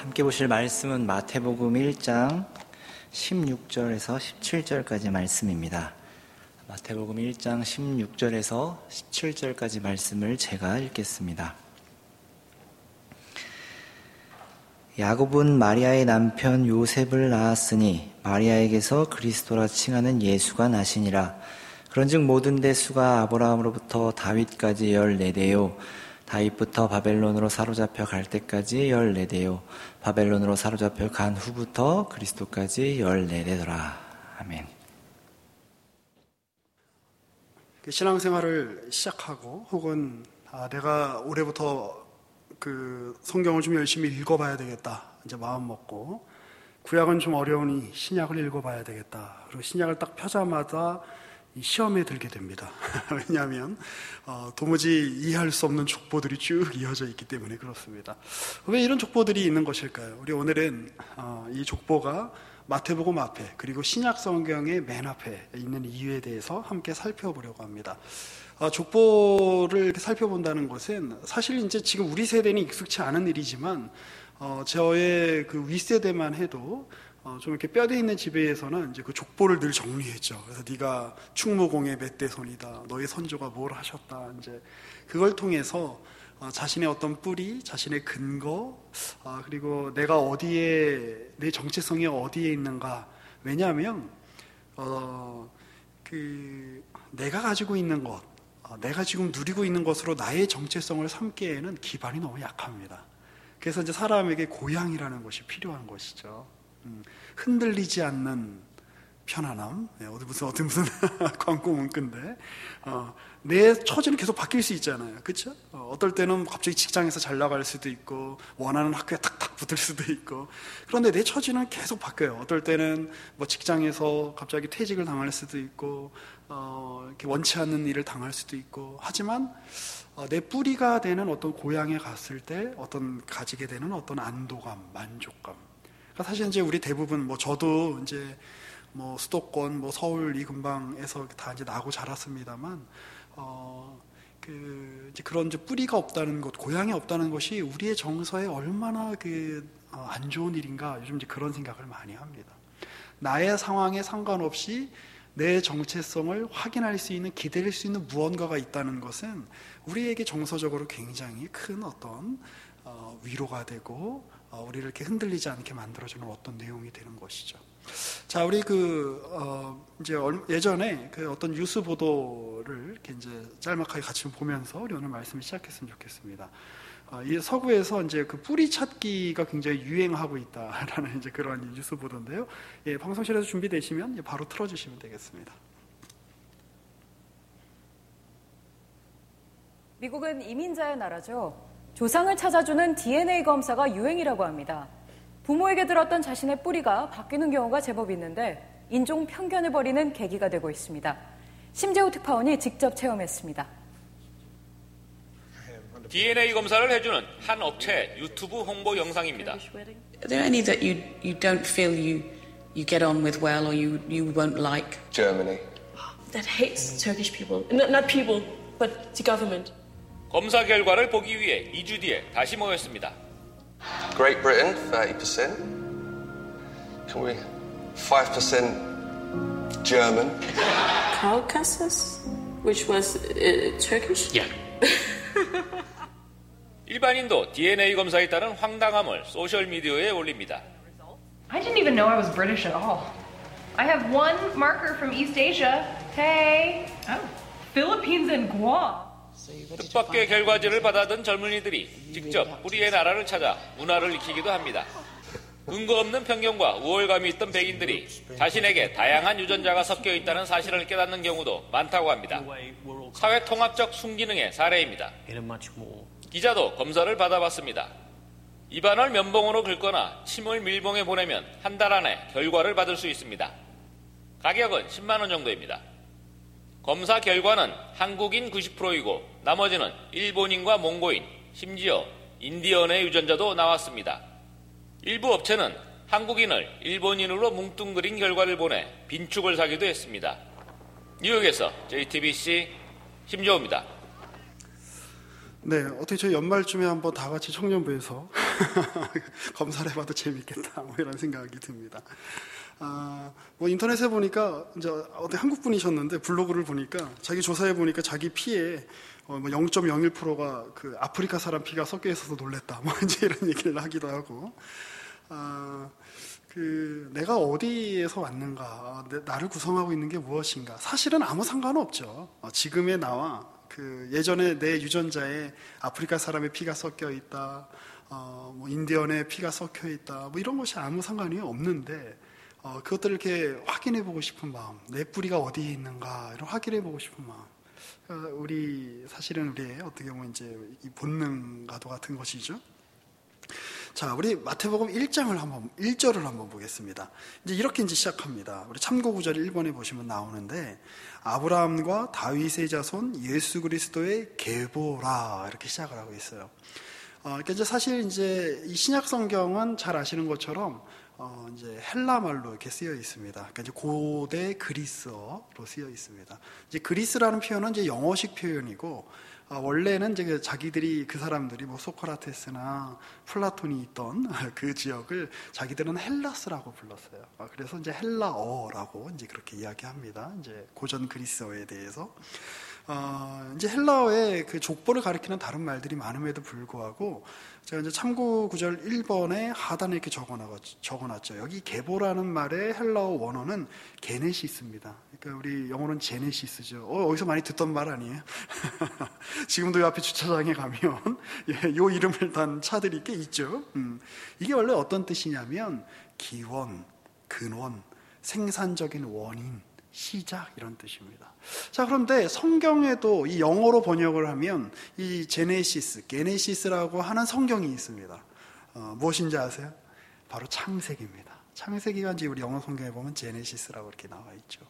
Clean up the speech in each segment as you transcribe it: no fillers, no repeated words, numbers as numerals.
함께 보실 말씀은 마태복음 1장 16절에서 17절까지 말씀입니다. 마태복음 1장 16절에서 17절까지 말씀을 제가 읽겠습니다. 야곱은 마리아의 남편 요셉을 낳았으니 마리아에게서 그리스도라 칭하는 예수가 나시니라. 그런즉 모든 대수가 아브라함으로부터 다윗까지 14대요 다윗부터 바벨론으로 사로잡혀 갈 때까지 14대요 바벨론으로 사로잡혀 간 후부터 그리스도까지 14대더라. 아멘. 신앙생활을 시작하고 혹은 내가 올해부터 그 성경을 좀 열심히 읽어봐야 되겠다 이제 마음 먹고, 구약은 좀 어려우니 신약을 읽어봐야 되겠다. 그리고 신약을 딱 펴자마자 이 시험에 들게 됩니다. 왜냐하면 도무지 이해할 수 없는 족보들이 쭉 이어져 있기 때문에 그렇습니다. 왜 이런 족보들이 있는 것일까요? 우리 오늘은 이 족보가 마태복음 앞에 그리고 신약 성경의 맨 앞에 있는 이유에 대해서 함께 살펴보려고 합니다. 족보를 살펴본다는 것은 사실 이제 지금 우리 세대는 익숙치 않은 일이지만 저의 그 윗세대만 해도 좀 이렇게 뼈대 있는 지배에서는 이제 그 족보를 늘 정리했죠. 그래서 네가 충무공의 몇 대손이다, 너의 선조가 뭘 하셨다, 이제 그걸 통해서 자신의 어떤 뿌리, 자신의 근거, 그리고 내가 어디에, 내 정체성이 어디에 있는가. 왜냐하면 내가 가지고 있는 것, 내가 지금 누리고 있는 것으로 나의 정체성을 삼기에는 기반이 너무 약합니다. 그래서 이제 사람에게 고향이라는 것이 필요한 것이죠. 흔들리지 않는 편안함. 어디 무슨 광고 문구인데, 내 처지는 계속 바뀔 수 있잖아요. 그렇죠? 어떨 때는 갑자기 직장에서 잘 나갈 수도 있고 원하는 학교에 탁탁 붙을 수도 있고, 그런데 내 처지는 계속 바뀌어요. 어떨 때는 뭐 직장에서 갑자기 퇴직을 당할 수도 있고 이렇게 원치 않는 일을 당할 수도 있고, 하지만 내 뿌리가 되는 어떤 고향에 갔을 때 가지게 되는 어떤 안도감, 만족감. 그러니까 사실 이제 우리 대부분 저도 이제 수도권 서울 이 근방에서 다 이제 나고 자랐습니다만 이제 그런 이제 뿌리가 없다는 것, 고향이 없다는 것이 우리의 정서에 얼마나 안 좋은 일인가, 요즘 이제 그런 생각을 많이 합니다. 나의 상황에 상관없이 내 정체성을 확인할 수 있는, 기댈 수 있는 무언가가 있다는 것은 우리에게 정서적으로 굉장히 큰 어떤 위로가 되고 우리를 이렇게 흔들리지 않게 만들어주는 어떤 내용이 되는 것이죠. 자, 우리 이제 예전에 어떤 뉴스 보도를 이렇게 이제 짤막하게 같이 보면서 우리 오늘 말씀을 시작했으면 좋겠습니다. 이 서구에서 이제 그 뿌리 찾기가 굉장히 유행하고 있다라는 이제 그런 뉴스 보도인데요. 예, 방송실에서 준비되시면 바로 틀어주시면 되겠습니다. 미국은 이민자의 나라죠. 조상을 찾아주는 DNA 검사가 유행이라고 합니다. 부모에게 들었던 자신의 뿌리가 바뀌는 경우가 제법 있는데 인종 편견을 버리는 계기가 되고 있습니다. 심재호 특파원이 직접 체험했습니다. DNA 검사를 해주는 한 업체 유튜브 홍보 영상입니다. Are there any that you don't feel you get on with well or you won't like? Germany. That hates Turkish people. Not people, but the government. 검사 결과를 보기 위해 2주 뒤에 다시 모였습니다. Great Britain, 30%. Can we 5% German? Caucasus, which was Turkish? Yeah. 일반인도 DNA 검사에 따른 황당함을 소셜미디어에 올립니다. I didn't even know I was British at all. I have one marker from East Asia. Hey. Oh, Philippines and Guam. 뜻밖의 결과지를 받아든 젊은이들이 직접 뿌리의 나라를 찾아 문화를 익히기도 합니다. 근거 없는 편견과 우월감이 있던 백인들이 자신에게 다양한 유전자가 섞여 있다는 사실을 깨닫는 경우도 많다고 합니다. 사회통합적 순기능의 사례입니다. 기자도 검사를 받아봤습니다. 입안을 면봉으로 긁거나 침을 밀봉에 보내면 한 달 안에 결과를 받을 수 있습니다. 가격은 10만 원 정도입니다. 검사 결과는 한국인 90%이고 나머지는 일본인과 몽고인, 심지어 인디언의 유전자도 나왔습니다. 일부 업체는 한국인을 일본인으로 뭉뚱그린 결과를 보내 빈축을 사기도 했습니다. 뉴욕에서 JTBC 심재호입니다. 네, 어떻게 저희 연말쯤에 한번 다 같이 청년부에서 검사를 해봐도 재밌겠다, 뭐 이런 생각이 듭니다. 뭐 인터넷에 보니까 이제 어디 한국 분이셨는데 블로그를 보니까 자기 조사해 보니까 자기 피에 뭐 0.01%가 그 아프리카 사람 피가 섞여 있어서 놀랬다, 뭐 이제 이런 얘기를 하기도 하고, 내가 어디에서 왔는가, 나를 구성하고 있는 게 무엇인가, 사실은 아무 상관없죠. 지금의 나와 예전에 내 유전자에 아프리카 사람의 피가 섞여 있다, 뭐 인디언의 피가 섞여 있다, 뭐 이런 것이 아무 상관이 없는데, 그것들을 이렇게 확인해 보고 싶은 마음, 내 뿌리가 어디에 있는가, 이런 확인해 보고 싶은 마음. 사실은 우리의 어떻게 보면 이제 이 본능과도 같은 것이죠. 자, 우리 마태복음 1절을 한번 보겠습니다. 이제 이렇게 시작합니다. 우리 참고 구절 1번에 보시면 나오는데, 아브라함과 다윗의 자손 예수 그리스도의 계보라, 이렇게 시작을 하고 있어요. 그러니까 이제 사실 이제 이 신약 성경은 잘 아시는 것처럼 이제 헬라 말로 이렇게 쓰여 있습니다. 그러니까 이제 고대 그리스어로 쓰여 있습니다. 이제 그리스라는 표현은 이제 영어식 표현이고, 원래는 이제 자기들이 그 사람들이 뭐 소크라테스나 플라톤이 있던 그 지역을 자기들은 헬라스라고 불렀어요. 그래서 이제 헬라어라고 이제 그렇게 이야기합니다. 이제 고전 그리스어에 대해서. 이제 헬라어의 그 족보를 가리키는 다른 말들이 많음에도 불구하고, 제가 이제 참고 구절 1번에 하단에 이렇게 적어놨죠. 여기 계보라는 말의 헬라어 원어는 게네시스입니다. 그러니까 우리 영어는 제네시스죠. 어디서 많이 듣던 말 아니에요? 지금도 이 앞에 주차장에 가면 요 이름을 단 차들이 꽤 있죠. 이게 원래 어떤 뜻이냐면 기원, 근원, 생산적인 원인, 시작, 이런 뜻입니다. 자, 그런데 성경에도 이 영어로 번역을 하면 이 게네시스라고 하는 성경이 있습니다. 무엇인지 아세요? 바로 창세기입니다. 창세기가 이제 우리 영어 성경에 보면 제네시스라고 이렇게 나와 있죠.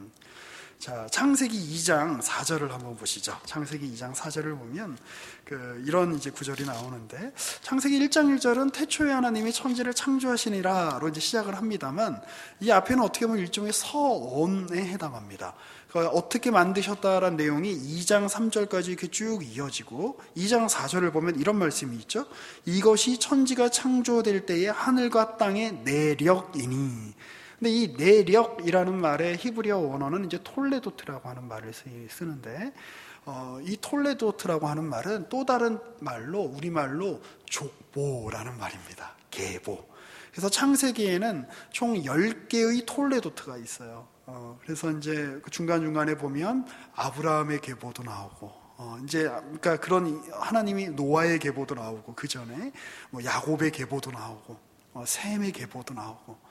자, 창세기 2장 4절을 한번 보시죠. 창세기 2장 4절을 보면 이런 이제 구절이 나오는데, 창세기 1장 1절은 태초에 하나님이 천지를 창조하시니라로 이제 시작을 합니다만, 이 앞에는 어떻게 보면 일종의 서론에 해당합니다. 그러니까 어떻게 만드셨다라는 내용이 2장 3절까지 이렇게 쭉 이어지고, 2장 4절을 보면 이런 말씀이 있죠. 이것이 천지가 창조될 때의 하늘과 땅의 내력이니. 근데 이 내력이라는 말의 히브리어 원어는 이제 톨레도트라고 하는 말을 쓰는데, 이 톨레도트라고 하는 말은 또 다른 말로, 우리말로 족보라는 말입니다. 계보. 그래서 창세기에는 총 10개의 톨레도트가 있어요. 그래서 이제 그 중간중간에 보면 아브라함의 계보도 나오고, 그러니까 그런 하나님이 노아의 계보도 나오고, 그 전에 뭐 야곱의 계보도 나오고, 셈의 계보도 나오고,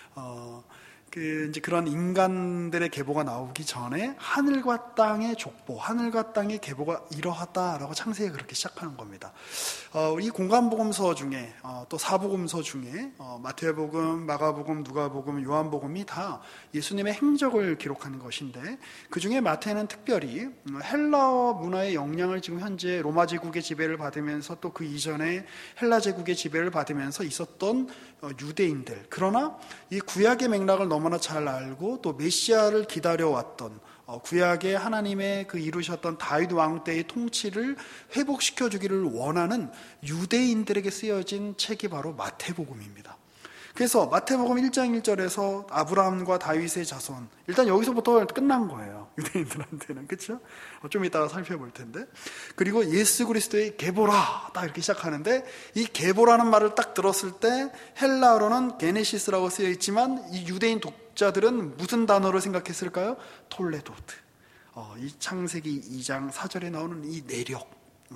이제 그런 인간들의 계보가 나오기 전에 하늘과 땅의 족보, 하늘과 땅의 계보가 이러하다라고 창세기가 그렇게 시작하는 겁니다. 이 공간복음서 중에, 또 사복음서 중에, 마태복음, 마가복음, 누가복음, 요한복음이 다 예수님의 행적을 기록하는 것인데, 그 중에 마태는 특별히 헬라어 문화의 영향을 지금 현재 로마 제국의 지배를 받으면서, 또 그 이전에 헬라 제국의 지배를 받으면서 있었던 유대인들, 그러나 이 구약의 맥락을 너무나 잘 알고 또 메시아를 기다려왔던, 구약의 하나님의 그 이루셨던 다윗 왕 때의 통치를 회복시켜 주기를 원하는 유대인들에게 쓰여진 책이 바로 마태복음입니다. 그래서 마태복음 1장 1절에서 아브라함과 다윗의 자손, 일단 여기서부터 끝난 거예요. 유대인들한테는. 그렇죠? 좀 이따가 살펴볼 텐데. 그리고 예수 그리스도의 계보라, 딱 이렇게 시작하는데, 이 계보라는 말을 딱 들었을 때 헬라어로는 게네시스라고 쓰여 있지만, 이 유대인 독자들은 무슨 단어로 생각했을까요? 톨레도트. 이 창세기 2장 4절에 나오는 이 내력,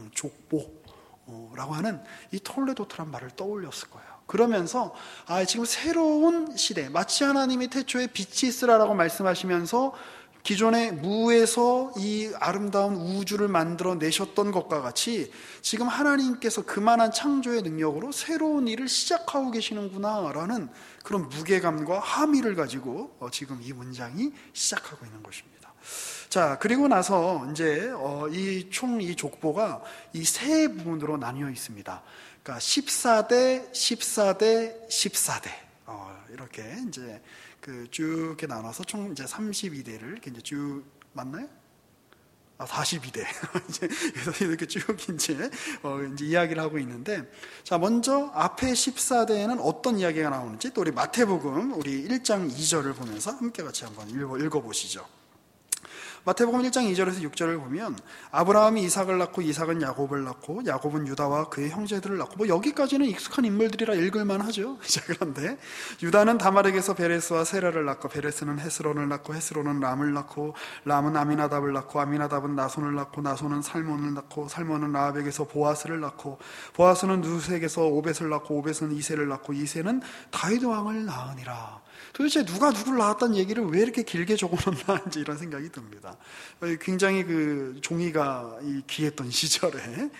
족보라고 하는 이 톨레도트란 말을 떠올렸을 거예요. 그러면서 지금 새로운 시대, 마치 하나님이 태초에 빛이 있으라라고 말씀하시면서 기존의 무에서 이 아름다운 우주를 만들어 내셨던 것과 같이 지금 하나님께서 그만한 창조의 능력으로 새로운 일을 시작하고 계시는구나라는 그런 무게감과 함의를 가지고 지금 이 문장이 시작하고 있는 것입니다. 자, 그리고 나서 이제 이 족보가 이 세 부분으로 나뉘어 있습니다. 그러니까 14대, 14대, 14대. 이렇게 이제 쭉 이렇게 나눠서 총 이제 32대를 이렇게 이제 쭉, 맞나요? 42대. 그래서 이렇게 쭉 이제 이야기를 하고 있는데, 자, 먼저 앞에 14대에는 어떤 이야기가 나오는지 또 우리 마태복음 우리 1장 2절을 보면서 함께 같이 한번 읽어보시죠. 마태복음 1장 2절에서 6절을 보면 아브라함이 이삭을 낳고 이삭은 야곱을 낳고 야곱은 유다와 그의 형제들을 낳고, 뭐 여기까지는 익숙한 인물들이라 읽을만 하죠. 그런데 유다는 다말에게서 베레스와 세라를 낳고 베레스는 헤스론을 낳고 헤스론은 람을 낳고 람은 아미나답을 낳고 아미나답은 나손을 낳고 나손은 살몬을 낳고 살몬은 라합에게서 보아스를 낳고 보아스는 루스에게서 오벳을 낳고 오벳은 이새를 낳고 이새는 다윗 왕을 낳으니라. 도대체 누가 누구를 낳았다는 얘기를 왜 이렇게 길게 적어놓나 이제 이런 생각이 듭니다. 굉장히 그 종이가 귀했던 시절에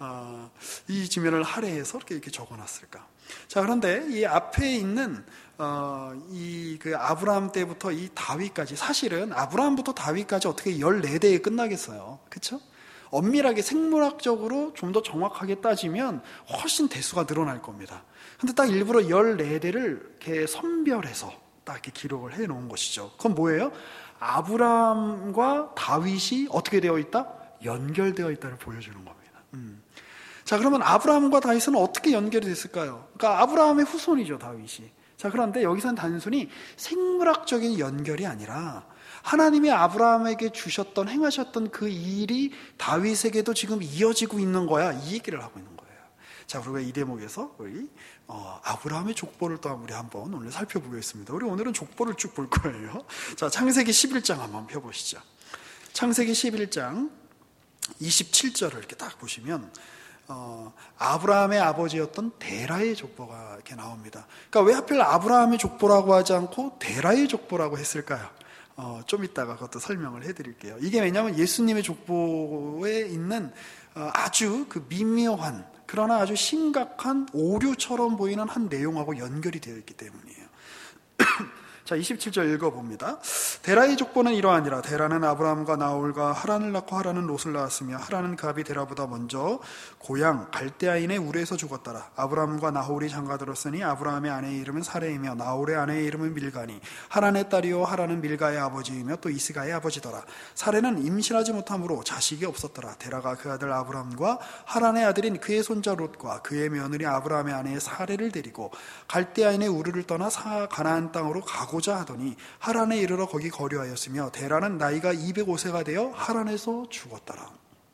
이 지면을 할애해서 이렇게 적어놨을까? 자, 그런데 이 앞에 있는 이 그 아브라함 때부터 이 다윗까지, 사실은 아브라함부터 다윗까지 어떻게 14대에 끝나겠어요, 그렇죠? 엄밀하게 생물학적으로 좀 더 정확하게 따지면 훨씬 대수가 늘어날 겁니다. 근데 딱 일부러 14대를 이렇게 선별해서 딱 이렇게 기록을 해 놓은 것이죠. 그건 뭐예요? 아브라함과 다윗이 어떻게 되어 있다? 연결되어 있다를 보여주는 겁니다. 자, 그러면 아브라함과 다윗은 어떻게 연결이 됐을까요? 그러니까 아브라함의 후손이죠, 다윗이. 자, 그런데 여기서는 단순히 생물학적인 연결이 아니라 하나님이 아브라함에게 주셨던, 행하셨던 그 일이 다윗에게도 지금 이어지고 있는 거야, 이 얘기를 하고 있는 거예요. 자, 우리가 이 대목에서 우리 아브라함의 족보를 또 우리 한번 오늘 살펴보겠습니다. 우리 오늘은 족보를 쭉 볼 거예요. 자, 창세기 11장 한번 펴보시죠. 창세기 11장 27절을 이렇게 딱 보시면 아브라함의 아버지였던 데라의 족보가 이렇게 나옵니다. 그러니까 왜 하필 아브라함의 족보라고 하지 않고 데라의 족보라고 했을까요? 좀 이따가 그것도 설명을 해드릴게요. 이게 왜냐하면 예수님의 족보에 있는 아주 그 미묘한, 그러나 아주 심각한 오류처럼 보이는 한 내용하고 연결이 되어 있기 때문이에요. 자, 27절 읽어봅니다. 데라의 족보는 이러하니라. 데라는 아브라함과 나홀과 하란을 낳고 하란은 롯을 낳았으며 하란은 갑이 데라보다 먼저 고향 갈대아인의 우르에서 죽었더라. 아브라함과 나홀이 장가들었으니 아브라함의 아내의 이름은 사레이며 나홀의 아내의 이름은 밀가니 하란의 딸이요 하란은 밀가의 아버지이며 또 이스가의 아버지더라. 사레는 임신하지 못함으로 자식이 없었더라. 데라가 그 아들 아브라함과 하란의 아들인 그의 손자 롯과 그의 며느리 아브라함의 아내 사레를 데리고 갈대아인의 우르를 떠나 가나안 땅으로 가고자 하더니 하란에 이르러 거기 거류하였으며 데라는 나이가 205세가 되어 하란에서 죽었더라.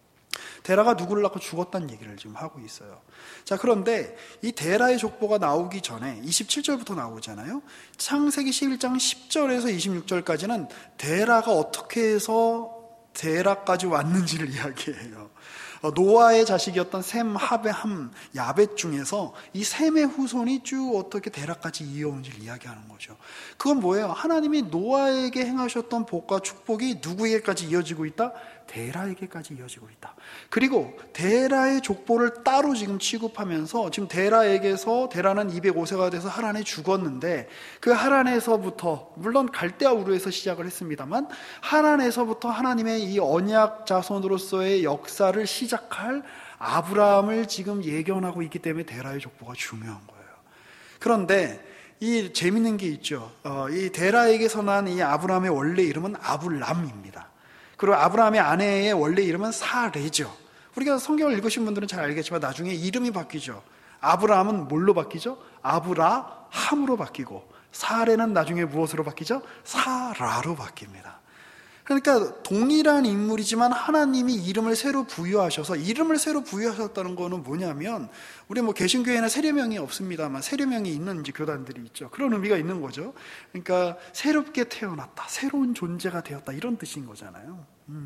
데라가 누구를 낳고 죽었다는 얘기를 지금 하고 있어요. 자, 그런데 이 데라의 족보가 나오기 전에 27절부터 나오잖아요. 창세기 11장 10절에서 26절까지는 데라가 어떻게 해서 데라까지 왔는지를 이야기해요. 노아의 자식이었던 셈, 하베, 함, 야벳 중에서 이 셈의 후손이 쭉 어떻게 데라까지 이어온지를 이야기하는 거죠. 그건 뭐예요? 하나님이 노아에게 행하셨던 복과 축복이 누구에게까지 이어지고 있다? 데라에게까지 이어지고 있다. 그리고 데라의 족보를 따로 지금 취급하면서 지금 데라에게서 데라는 205세가 돼서 하란에 죽었는데 그 하란에서부터, 물론 갈대아 우르에서 시작을 했습니다만 하란에서부터 하나님의 이 언약 자손으로서의 역사를 시작할 아브라함을 지금 예견하고 있기 때문에 데라의 족보가 중요한 거예요. 그런데 이 재밌는 게 있죠. 이 데라에게서 난 이 아브라함의 원래 이름은 아불람입니다. 그리고 아브라함의 아내의 원래 이름은 사레죠. 우리가 성경을 읽으신 분들은 잘 알겠지만 나중에 이름이 바뀌죠. 아브라함은 뭘로 바뀌죠? 아브라함으로 바뀌고, 사레는 나중에 무엇으로 바뀌죠? 사라로 바뀝니다. 그러니까 동일한 인물이지만 하나님이 이름을 새로 부여하셔서, 이름을 새로 부여하셨다는 거는 뭐냐면, 우리 뭐 개신교회는 세례명이 없습니다만 세례명이 있는 이제 교단들이 있죠. 그런 의미가 있는 거죠. 그러니까 새롭게 태어났다, 새로운 존재가 되었다, 이런 뜻인 거잖아요.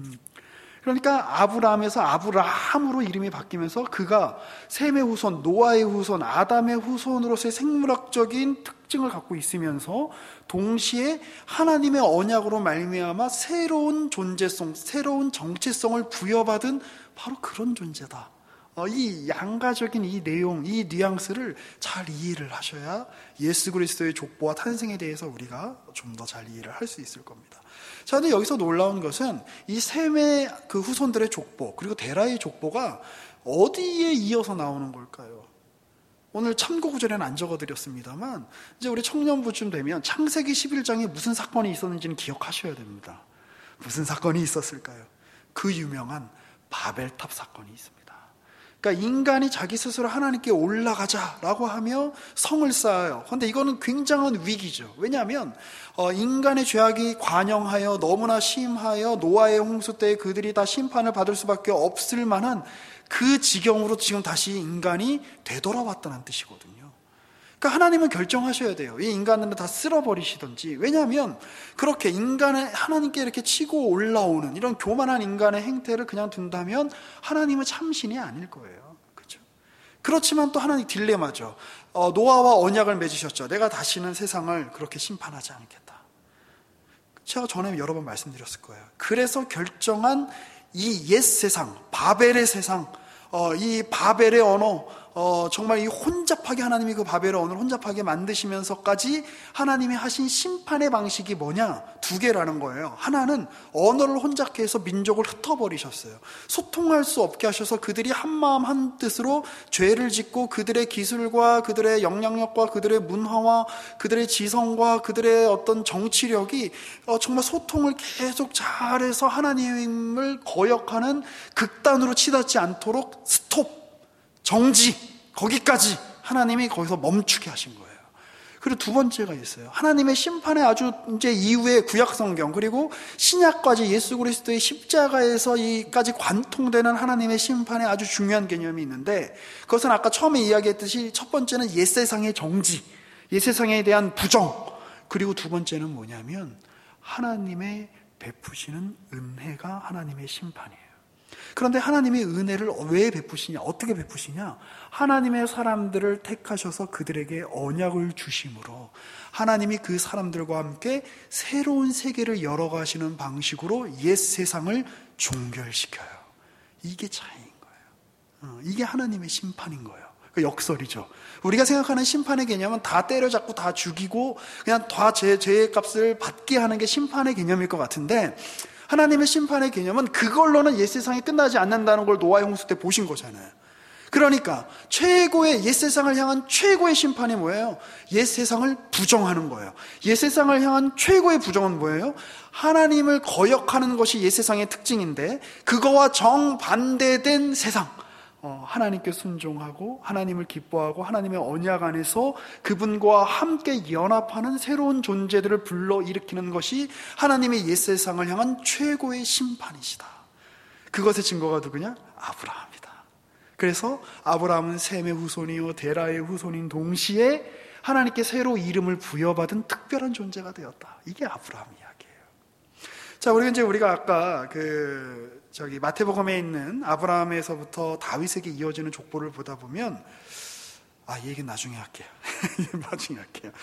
그러니까 아브라함에서 아브라함으로 이름이 바뀌면서 그가 셈의 후손, 노아의 후손, 아담의 후손으로서의 생물학적인 특징을 갖고 있으면서 동시에 하나님의 언약으로 말미암아 새로운 존재성, 새로운 정체성을 부여받은 바로 그런 존재다. 이 양가적인 이 내용, 이 뉘앙스를 잘 이해를 하셔야 예수 그리스도의 족보와 탄생에 대해서 우리가 좀 더 잘 이해를 할 수 있을 겁니다. 자, 근데 여기서 놀라운 것은 이 셈의 그 후손들의 족보, 그리고 데라의 족보가 어디에 이어서 나오는 걸까요? 오늘 참고 구절에는 안 적어드렸습니다만 이제 우리 청년부쯤 되면 창세기 11장에 무슨 사건이 있었는지는 기억하셔야 됩니다. 무슨 사건이 있었을까요? 그 유명한 바벨탑 사건이 있습니다. 그러니까 인간이 자기 스스로 하나님께 올라가자라고 하며 성을 쌓아요. 그런데 이거는 굉장한 위기죠. 왜냐하면 인간의 죄악이 관영하여 너무나 심하여 노아의 홍수 때 그들이 다 심판을 받을 수밖에 없을 만한 그 지경으로 지금 다시 인간이 되돌아왔다는 뜻이거든요. 그러니까 하나님은 결정하셔야 돼요. 이 인간을 다 쓸어버리시든지. 왜냐하면 그렇게 인간을 하나님께 이렇게 치고 올라오는 이런 교만한 인간의 행태를 그냥 둔다면 하나님은 참신이 아닐 거예요. 그렇죠? 그렇지만 또 하나님 딜레마죠. 노아와 언약을 맺으셨죠. 내가 다시는 세상을 그렇게 심판하지 않겠다. 제가 전에 여러 번 말씀드렸을 거예요. 그래서 결정한 이 옛 세상, 바벨의 세상, 이 바벨의 언어, 정말 이 혼잡하게 하나님이 그 바벨의 언어를 혼잡하게 만드시면서까지 하나님이 하신 심판의 방식이 뭐냐? 두 개라는 거예요. 하나는 언어를 혼잡케 해서 민족을 흩어버리셨어요. 소통할 수 없게 하셔서 그들이 한마음 한뜻으로 죄를 짓고 그들의 기술과 그들의 영향력과 그들의 문화와 그들의 지성과 그들의 어떤 정치력이 정말 소통을 계속 잘해서 하나님을 거역하는 극단으로 치닫지 않도록 스톱, 정지, 거기까지 하나님이 거기서 멈추게 하신 거예요. 그리고 두 번째가 있어요. 하나님의 심판의 아주 이제 이후에 구약 성경 그리고 신약까지 예수 그리스도의 십자가에서 이까지 관통되는 하나님의 심판의 아주 중요한 개념이 있는데 그것은 아까 처음에 이야기했듯이 첫 번째는 옛 세상의 정지, 옛 세상에 대한 부정, 그리고 두 번째는 뭐냐면 하나님의 베푸시는 은혜가 하나님의 심판이에요. 그런데 하나님의 은혜를 왜 베푸시냐? 어떻게 베푸시냐? 하나님의 사람들을 택하셔서 그들에게 언약을 주심으로 하나님이 그 사람들과 함께 새로운 세계를 열어가시는 방식으로 옛 세상을 종결시켜요. 이게 차이인 거예요. 이게 하나님의 심판인 거예요. 그 역설이죠. 우리가 생각하는 심판의 개념은 다 때려잡고 다 죽이고 그냥 다 죄의 값을 받게 하는 게 심판의 개념일 것 같은데 하나님의 심판의 개념은 그걸로는 옛 세상이 끝나지 않는다는 걸 노아의 홍수 때 보신 거잖아요. 그러니까 최고의 옛 세상을 향한 최고의 심판이 뭐예요? 옛 세상을 부정하는 거예요. 옛 세상을 향한 최고의 부정은 뭐예요? 하나님을 거역하는 것이 옛 세상의 특징인데 그거와 정반대된 세상, 하나님께 순종하고 하나님을 기뻐하고 하나님의 언약 안에서 그분과 함께 연합하는 새로운 존재들을 불러일으키는 것이 하나님의 옛 세상을 향한 최고의 심판이시다. 그것의 증거가 누구냐? 아브라함이다. 그래서 아브라함은 셈의 후손이요 데라의 후손인 동시에 하나님께 새로 이름을 부여받은 특별한 존재가 되었다. 이게 아브라함 이야기예요. 자, 우리가 아까 마태복음에 있는 아브라함에서부터 다윗에게 이어지는 족보를 보다 보면 이 얘기는 나중에 할게요. 나중에 할게요.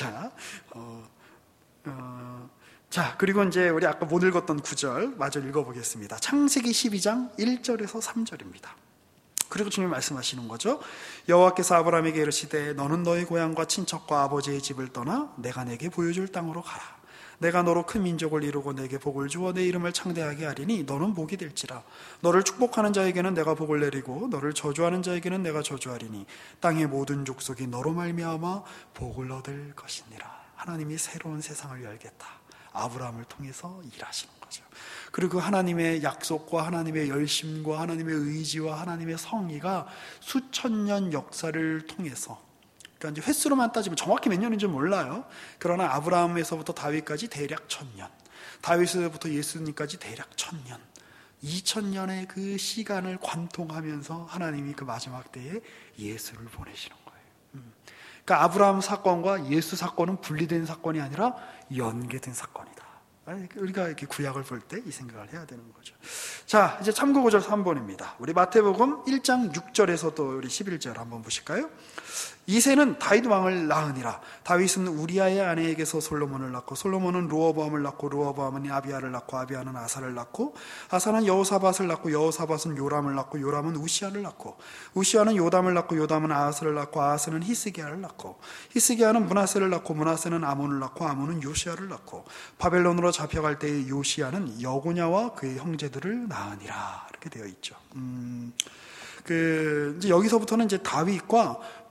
자, 그리고 이제 우리 아까 못 읽었던 9절 마저 읽어보겠습니다. 창세기 12장 1절에서 3절입니다. 그리고 주님이 말씀하시는 거죠. 여호와께서 아브라함에게 이르시되 너는 너희 고향과 친척과 아버지의 집을 떠나 내가 내게 보여줄 땅으로 가라. 내가 너로 큰 민족을 이루고 내게 복을 주어 내 이름을 창대하게 하리니 너는 복이 될지라. 너를 축복하는 자에게는 내가 복을 내리고 너를 저주하는 자에게는 내가 저주하리니 땅의 모든 족속이 너로 말미암아 복을 얻을 것이니라. 하나님이 새로운 세상을 열겠다. 아브라함을 통해서 일하시는 거죠. 그리고 하나님의 약속과 하나님의 열심과 하나님의 의지와 하나님의 성의가 수천 년 역사를 통해서, 그러니까 이제 횟수로만 따지면 정확히 몇 년인지 몰라요. 그러나 아브라함에서부터 다윗까지 대략 1000년, 다윗에서부터 예수님까지 대략 1000년, 2000년의 그 시간을 관통하면서 하나님이 그 마지막 때에 예수를 보내시는 거예요. 그러니까 아브라함 사건과 예수 사건은 분리된 사건이 아니라 연계된 사건이다. 우리가 이렇게 구약을 볼 때 이 생각을 해야 되는 거죠. 자, 이제 참고 구절 3번입니다. 우리 마태복음 1장 6절에서 또 우리 11절 한번 보실까요? 이새는 다윗 왕을 낳으니라. 다윗은 우리아의 아내에게서 솔로몬을 낳고 솔로몬은 르호보암을 낳고 르호보암은 아비야를 낳고 아비야는 아사를 낳고 아사는 여호사밧을 낳고 여호사밧은 요람을 낳고 요람은 우시아를 낳고 우시아는 요담을 낳고 요담은 아하스를 낳고 아하스는 히스기야를 낳고 히스기야는 므낫세를 낳고 므낫세는 아몬을 낳고 아몬은 요시아를 낳고 바벨론으로 잡혀갈 때의 요시아는 여고냐와 그의 형제들을 낳으니라. 이렇게 되어 있죠. 이제 여기서부터는 이제 다윗과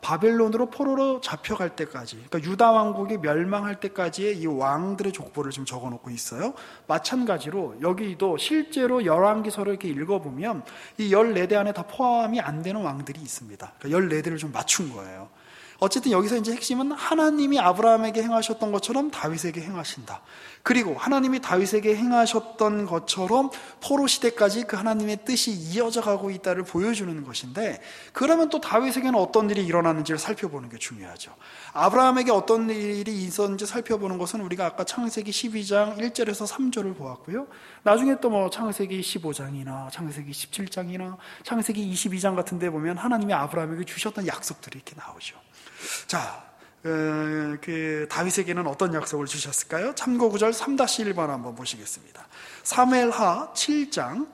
바벨론으로 포로로 잡혀갈 때까지, 그러니까 유다 왕국이 멸망할 때까지의 이 왕들의 족보를 지금 적어놓고 있어요. 마찬가지로 여기도 실제로 열왕기서를 이렇게 읽어보면 이 14대 안에 다 포함이 안 되는 왕들이 있습니다. 그러니까 14대를 좀 맞춘 거예요. 어쨌든 여기서 이제 핵심은 하나님이 아브라함에게 행하셨던 것처럼 다윗에게 행하신다. 그리고 하나님이 다윗에게 행하셨던 것처럼 포로 시대까지 그 하나님의 뜻이 이어져 가고 있다를 보여주는 것인데, 그러면 또 다윗에게는 어떤 일이 일어났는지를 살펴보는 게 중요하죠. 아브라함에게 어떤 일이 있었는지 살펴보는 것은 우리가 아까 창세기 12장 1절에서 3절을 보았고요. 나중에 또 뭐 창세기 15장이나 창세기 17장이나 창세기 22장 같은 데 보면 하나님이 아브라함에게 주셨던 약속들이 이렇게 나오죠. 자, 그 다윗에게는 어떤 약속을 주셨을까요? 참고구절 3-1번 한번 보시겠습니다. 사무엘하 7장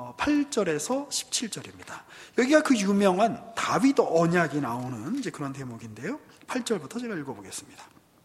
8절에서 17절입니다. 여기가 그 유명한 다윗 언약이 나오는 이제 그런 대목인데요. 8절부터 제가 읽어보겠습니다.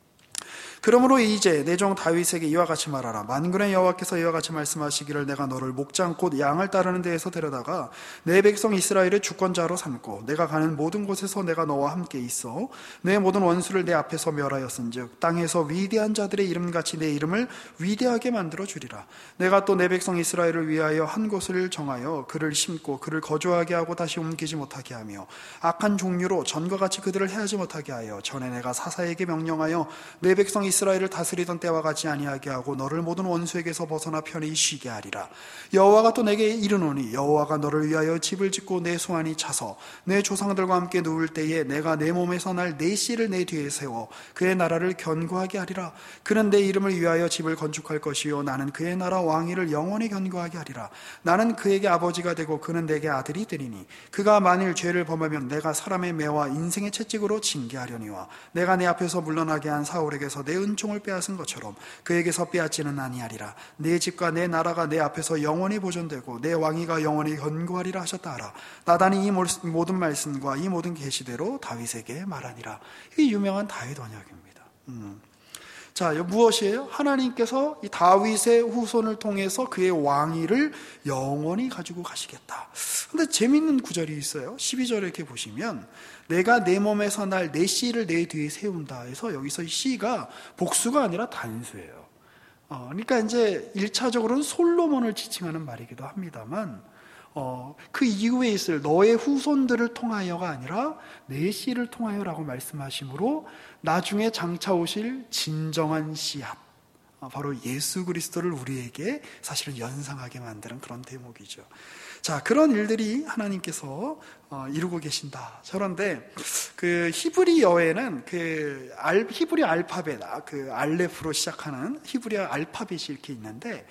그러므로 이제 내 종 다윗에게 이와 같이 말하라. 만군의 여호와께서 이와 같이 말씀하시기를 내가 너를 목장 곧 양을 따르는 데에서 데려다가 내 백성 이스라엘의 주권자로 삼고 내가 가는 모든 곳에서 내가 너와 함께 있어 내 모든 원수를 내 앞에서 멸하였은즉 땅에서 위대한 자들의 이름같이 내 이름을 위대하게 만들어 주리라. 내가 또 내 백성 이스라엘을 위하여 한 곳을 정하여 그를 심고 그를 거주하게 하고 다시 옮기지 못하게 하며 악한 종류로 전과 같이 그들을 해하지 못하게 하여 전에 내가 사사에게 명령하여 내 백성 이스라엘을 다스리던 때와 같이 아니하게 하고 너를 모든 원수에게서 벗어나 편히 쉬게 하리라. 여호와가 또 내게 이르노니 여호와가 너를 위하여 집을 짓고 내 수완이 차서 내 조상들과 함께 누울 때에 내가 내 몸에서 날 내 씨를 내 뒤에 세워 그의 나라를 견고하게 하리라. 그는 내 이름을 위하여 집을 건축할 것이요 나는 그의 나라 왕위를 영원히 견고하게 하리라. 나는 그에게 아버지가 되고 그는 내게 아들이 되리니 그가 만일 죄를 범하면 내가 사람의 매와 인생의 채찍으로 징계하려니와 내가 내 앞에서 물러나게 한 사울에게서 내 은총을 빼앗은 것처럼 그에게서 빼앗지는 아니하리라. 내 집과 내 나라가 내 앞에서 영원히 보존되고 내 왕위가 영원히 견고하리라 하셨다 하라. 나단이 이 모든 말씀과 이 모든 계시대로 다윗에게 말하니라. 이 유명한 다윗 언약입니다. 자, 무엇이에요? 하나님께서 이 다윗의 후손을 통해서 그의 왕위를 영원히 가지고 가시겠다. 근데 재밌는 구절이 있어요. 12절에 이렇게 보시면 내가 내 몸에서 날 내 씨를 내 뒤에 세운다 해서 여기서 이 씨가 복수가 아니라 단수예요. 그러니까 이제 1차적으로는 솔로몬을 지칭하는 말이기도 합니다만 그 이후에 있을 너의 후손들을 통하여가 아니라 내 씨를 통하여라고 말씀하시므로 나중에 장차 오실 진정한 씨앗, 바로 예수 그리스도를 우리에게 사실은 연상하게 만드는 그런 대목이죠. 자, 그런 일들이 하나님께서 이루고 계신다. 그런데 그 히브리어에는 그 히브리 알파벳, 그 알레프로 시작하는 히브리 알파벳이 이렇게 있는데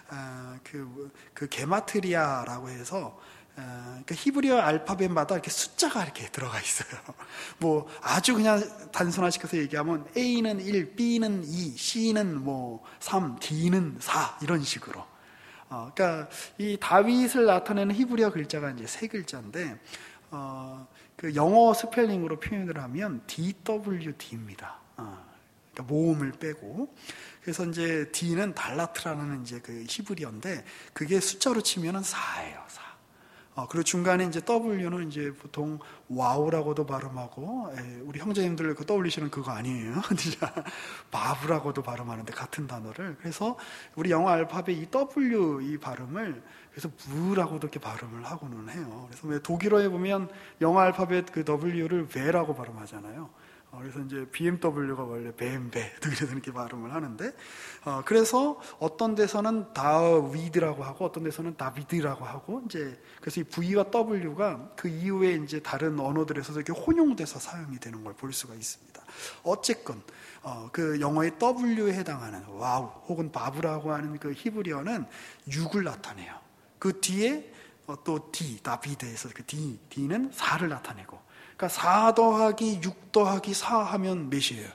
그 게마트리아라고 해서 그 히브리어 알파벳마다 이렇게 숫자가 이렇게 들어가 있어요. 뭐 아주 그냥 단순화시켜서 얘기하면 A는 1, B는 2, C는 뭐 3, D는 4 이런 식으로. 그러니까 이 다윗을 나타내는 히브리어 글자가 이제 세 글자인데 그 영어 스펠링으로 표현을 하면 DWD입니다. 그러니까 모음을 빼고. 그래서 이제 D는 달라트라는 이제 그 히브리어인데 그게 숫자로 치면은 4예요, 4. 그리고 중간에 이제 W는 이제 보통 와우라고도 발음하고, 우리 형제님들 그 떠올리시는 그거 아니에요. 바브라고도 발음하는데 같은 단어를. 그래서 우리 영어 알파벳 이 W 이 발음을 그래서 부라고도 이렇게 발음을 하고는 해요. 그래서 왜 독일어에 보면 영어 알파벳 그 W를 베라고 발음하잖아요. 그래서 이제 BMW가 원래 뱀배 독일에서 이렇게 발음을 하는데, 그래서 어떤 데서는 다위드라고 하고 어떤 데서는 다비드라고 하고 이제 그래서 이 V와 W가 그 이후에 이제 다른 언어들에서도 이렇게 혼용돼서 사용이 되는 걸 볼 수가 있습니다. 어쨌건 그 영어의 W에 해당하는 와우 혹은 바브라고 하는 그 히브리어는 6을 나타내요. 그 뒤에 또 D, 다비드에서 그 D는 4를 나타내고. 그러니까 4 더하기 6 더하기 4 하면 몇이에요?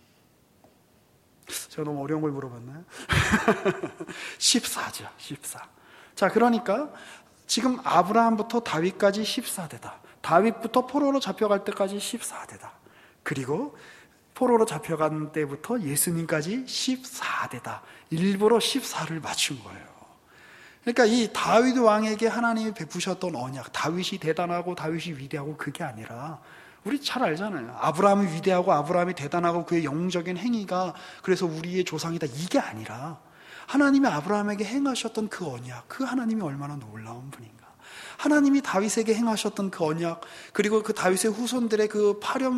제가 너무 어려운 걸 물어봤나요? 14죠. 14. 자, 그러니까 지금 아브라함부터 다윗까지 14대다. 다윗부터 포로로 잡혀갈 때까지 14대다. 그리고 포로로 잡혀간 때부터 예수님까지 14대다. 일부러 14를 맞춘 거예요. 그러니까 이 다윗 왕에게 하나님이 베푸셨던 언약, 다윗이 대단하고 다윗이 위대하고 그게 아니라 우리 잘 알잖아요. 아브라함이 위대하고 아브라함이 대단하고 그의 영적인 행위가 그래서 우리의 조상이다, 이게 아니라 하나님이 아브라함에게 행하셨던 그 언약, 그 하나님이 얼마나 놀라운 분인가. 하나님이 다윗에게 행하셨던 그 언약, 그리고 그 다윗의 후손들의 그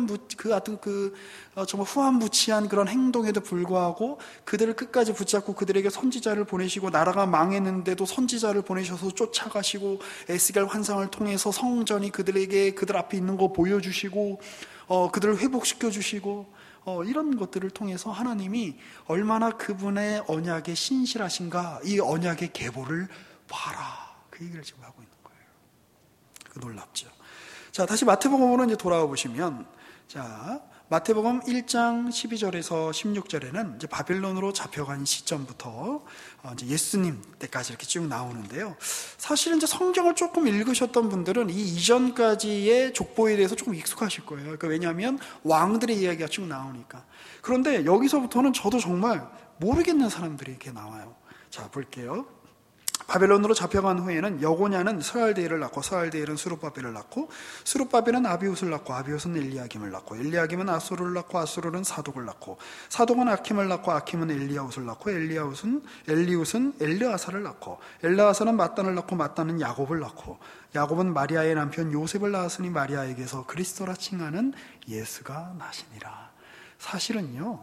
정말 후한무치한 그런 행동에도 불구하고 그들을 끝까지 붙잡고 그들에게 선지자를 보내시고, 나라가 망했는데도 선지자를 보내셔서 쫓아가시고, 에스겔 환상을 통해서 성전이 그들 앞에 있는 거 보여주시고, 그들을 회복시켜 주시고, 이런 것들을 통해서 하나님이 얼마나 그분의 언약에 신실하신가, 이 언약의 계보를 봐라, 그 얘기를 지금 하고 있는 거예요. 놀랍죠. 자, 다시 마태복음으로 이제 돌아와 보시면, 자, 마태복음 1장 12절에서 16절에는 이제 바벨론으로 잡혀간 시점부터 이제 예수님 때까지 이렇게 쭉 나오는데요. 사실은 이제 성경을 조금 읽으셨던 분들은 이 이전까지의 족보에 대해서 조금 익숙하실 거예요. 그러니까 왜냐하면 왕들의 이야기가 쭉 나오니까. 그런데 여기서부터는 저도 정말 모르겠는 사람들이 이렇게 나와요. 자, 볼게요. 바벨론으로 잡혀간 후에는 여고냐는 스알데엘을 낳고, 스알데엘은 수룹바벨을 낳고, 수룹바벨은 아비웃을 낳고, 아비웃은 엘리야김을 낳고, 엘리야김은 아수르를 낳고, 아수르는 사독을 낳고, 사독은 아킴을 낳고, 아킴은 엘리야웃을 낳고, 엘리웃은 엘르아사를 낳고, 엘르아사는 마단을 낳고, 마단은 야곱을 낳고, 야곱은 마리아의 남편 요셉을 낳았으니 마리아에게서 그리스도라 칭하는 예수가 나시니라. 사실은요,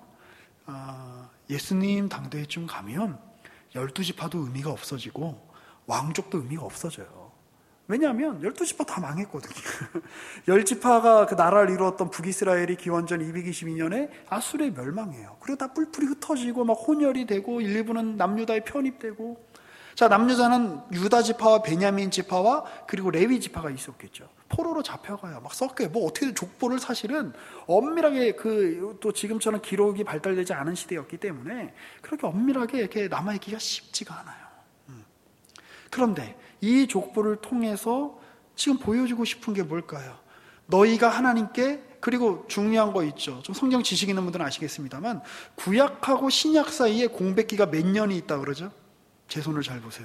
예수님 당대에쯤 가면 12지파도 의미가 없어지고 왕족도 의미가 없어져요. 왜냐하면 12지파 다 망했거든요. 10지파가 그 나라를 이루었던 북이스라엘이 기원전 222년에 아수르에 멸망해요. 그리고 다 뿔뿔이 흩어지고 막 혼혈이 되고, 일부는 남유다에 편입되고. 자, 남유다는 유다지파와 베냐민지파와 그리고 레위지파가 있었겠죠. 포로로 잡혀가요. 막 섞여요. 뭐 어떻게든 족보를 사실은 엄밀하게 또 지금처럼 기록이 발달되지 않은 시대였기 때문에 그렇게 엄밀하게 이렇게 남아있기가 쉽지가 않아요. 그런데 이 족보를 통해서 지금 보여주고 싶은 게 뭘까요? 너희가 하나님께, 그리고 중요한 거 있죠. 좀 성경 지식 있는 분들은 아시겠습니다만, 구약하고 신약 사이에 공백기가 몇 년이 있다 그러죠? 제 손을 잘 보세요.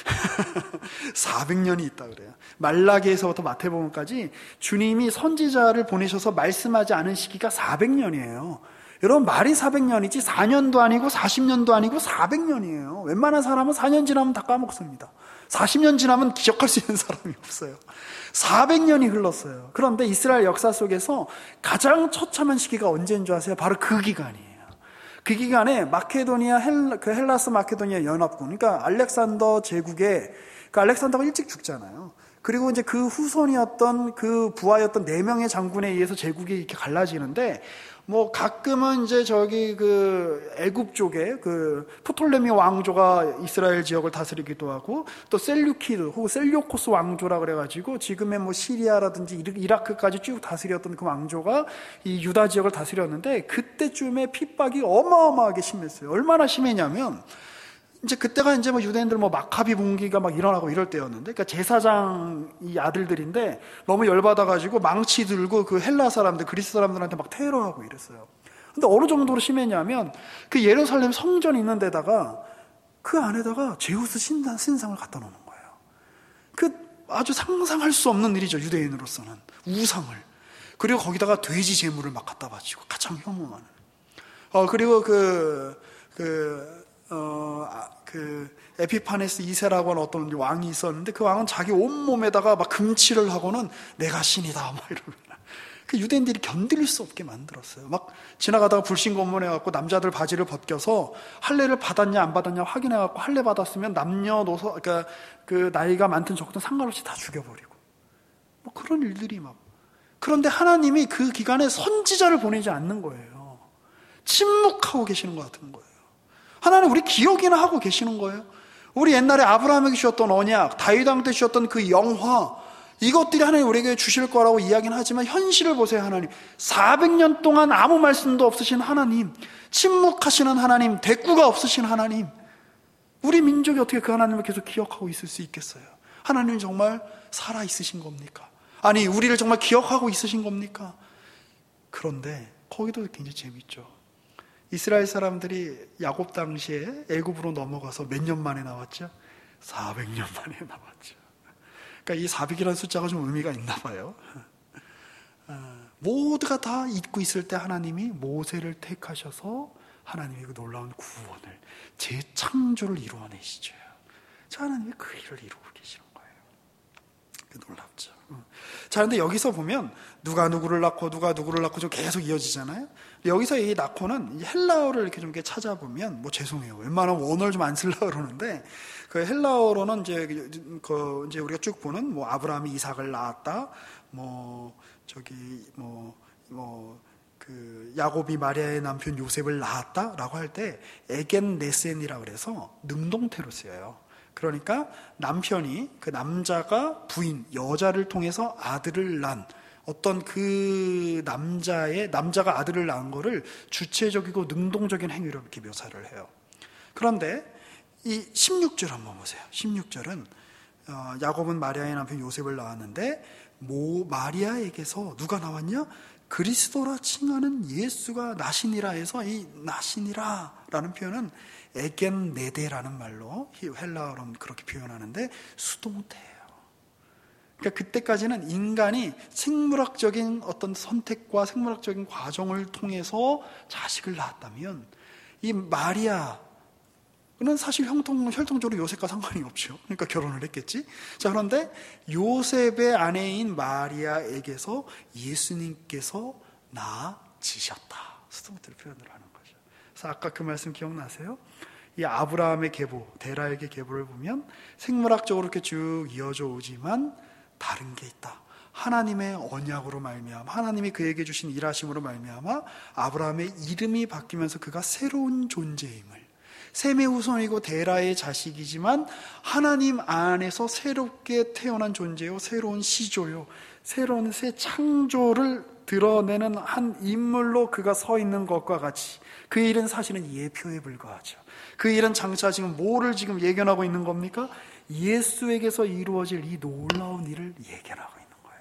400년이 있다 그래요. 말라기에서부터 마태복음까지 주님이 선지자를 보내셔서 말씀하지 않은 시기가 400년이에요. 여러분, 말이 400년이지 4년도 아니고 40년도 아니고 400년이에요. 웬만한 사람은 4년 지나면 다 까먹습니다. 40년 지나면 기억할 수 있는 사람이 없어요. 400년이 흘렀어요. 그런데 이스라엘 역사 속에서 가장 처참한 시기가 언제인 줄 아세요? 바로 그 기간이에요. 그 기간에 마케도니아, 헬라스 마케도니아 연합군, 그러니까 알렉산더 제국에, 그 알렉산더가 일찍 죽잖아요. 그리고 이제 그 후손이었던 그 부하였던 4명의 장군에 의해서 제국이 이렇게 갈라지는데, 뭐 가끔은 이제 저기 그 애굽 쪽에 그 프톨레미 왕조가 이스라엘 지역을 다스리기도 하고, 또 셀류키드 혹은 셀류코스 왕조라 그래가지고 지금의 뭐 시리아라든지 이라크까지 쭉 다스렸던 그 왕조가 이 유다 지역을 다스렸는데, 그때쯤에 핍박이 어마어마하게 심했어요. 얼마나 심했냐면, 이제 그때가 이제 뭐 유대인들 뭐 마카비 분기가 막 일어나고 이럴 때였는데, 그러니까 제사장 이 아들들인데 너무 열받아가지고 망치 들고 그 헬라 사람들, 그리스 사람들한테 막 테러하고 이랬어요. 근데 어느 정도로 심했냐면, 그 예루살렘 성전 있는 데다가 그 안에다가 제우스 신상을 갖다 놓는 거예요. 그 아주 상상할 수 없는 일이죠, 유대인으로서는. 우상을. 그리고 거기다가 돼지 제물을 막 갖다 바치고 가장 혐오하는. 그리고 에피파네스 2세라고 하는 어떤 왕이 있었는데, 그 왕은 자기 온몸에다가 막 금칠을 하고는 내가 신이다 막 이러면, 그 유대인들이 견딜 수 없게 만들었어요. 막 지나가다가 불신검문해갖고 남자들 바지를 벗겨서 할례를 받았냐 안 받았냐 확인해갖고, 할례 받았으면 남녀노소, 그러니까 그 나이가 많든 적든 상관없이 다 죽여버리고, 뭐 그런 일들이 막. 그런데 하나님이 그 기간에 선지자를 보내지 않는 거예요. 침묵하고 계시는 것 같은 거예요. 하나님 우리 기억이나 하고 계시는 거예요. 우리 옛날에 아브라함에게 주셨던 언약, 다윗 왕 때 주셨던 그 영화, 이것들이 하나님 우리에게 주실 거라고 이야기는 하지만 현실을 보세요. 하나님 400년 동안 아무 말씀도 없으신 하나님, 침묵하시는 하나님, 대꾸가 없으신 하나님, 우리 민족이 어떻게 그 하나님을 계속 기억하고 있을 수 있겠어요? 하나님 정말 살아있으신 겁니까? 아니, 우리를 정말 기억하고 있으신 겁니까? 그런데 거기도 굉장히 재밌죠. 이스라엘 사람들이 야곱 당시에 애굽으로 넘어가서 몇 년 만에 나왔죠? 400년 만에 나왔죠. 그러니까 이 400이라는 숫자가 좀 의미가 있나 봐요. 모두가 다 잊고 있을 때 하나님이 모세를 택하셔서 하나님의 그 놀라운 구원을, 재창조를 이루어내시죠. 자, 하나님이 그 일을 이루고 계시는 거예요. 놀랍죠. 자, 근데 여기서 보면 누가 누구를 낳고 누가 누구를 낳고 좀 계속 이어지잖아요. 여기서 이 낳고는 헬라어를 이렇게 좀 찾아보면, 뭐 죄송해요, 웬만하면 원어를 좀 안 쓰려고 그러는데, 그 헬라어로는 이제 우리가 쭉 보는 뭐 아브라함이 이삭을 낳았다, 야곱이 마리아의 남편 요셉을 낳았다라고 할 때 에겐 네센이라 그래서 능동태로 쓰여요. 그러니까 남편이, 그 남자가 부인, 여자를 통해서 아들을 낳은 어떤 그 남자가 아들을 낳은 거를 주체적이고 능동적인 행위로 이렇게 묘사를 해요. 그런데 이 16절 한번 보세요. 16절은 야곱은 마리아의 남편 요셉을 낳았는데 마리아에게서 누가 나왔냐? 그리스도라 칭하는 예수가 나시니라 해서, 이 나시니라 라는 표현은 에겐 네데라는 말로 헬라어로 그렇게 표현하는데 수동태예요. 그러니까 그때까지는 인간이 생물학적인 어떤 선택과 생물학적인 과정을 통해서 자식을 낳았다면, 이 마리아는 사실 혈통적으로 요셉과 상관이 없죠. 그러니까 결혼을 했겠지. 자, 그런데 요셉의 아내인 마리아에게서 예수님께서 낳아지셨다, 수동태로 표현을 하는 거죠. 그래서 아까 그 말씀 기억나세요? 이 아브라함의 계보, 데라에게 계보를 보면 생물학적으로 이렇게 쭉 이어져 오지만 다른 게 있다. 하나님의 언약으로 말미암아, 하나님이 그에게 주신 일하심으로 말미암아 아브라함의 이름이 바뀌면서 그가 새로운 존재임을, 셈의 후손이고 데라의 자식이지만 하나님 안에서 새롭게 태어난 존재요, 새로운 시조요, 새로운 새 창조를 드러내는 한 인물로 그가 서 있는 것과 같이, 그 일은 사실은 예표에 불과하죠. 그 일은 장차 지금 뭐를 지금 예견하고 있는 겁니까? 예수에게서 이루어질 이 놀라운 일을 예견하고 있는 거예요.